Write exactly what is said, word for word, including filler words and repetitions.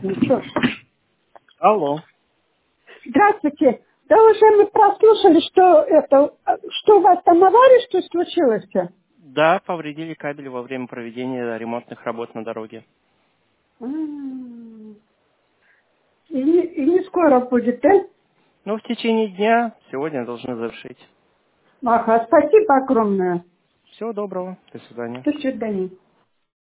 Ну что ж. Алло. Здравствуйте. Да уже мы прослушали, что это, что у вас там авария, что случилось? Да, повредили кабель во время проведения ремонтных работ на дороге. М. И не, и не скоро будет, да? Ну, в течение дня сегодня должны завершить. Ага, спасибо огромное. Всего доброго. До свидания. До свидания.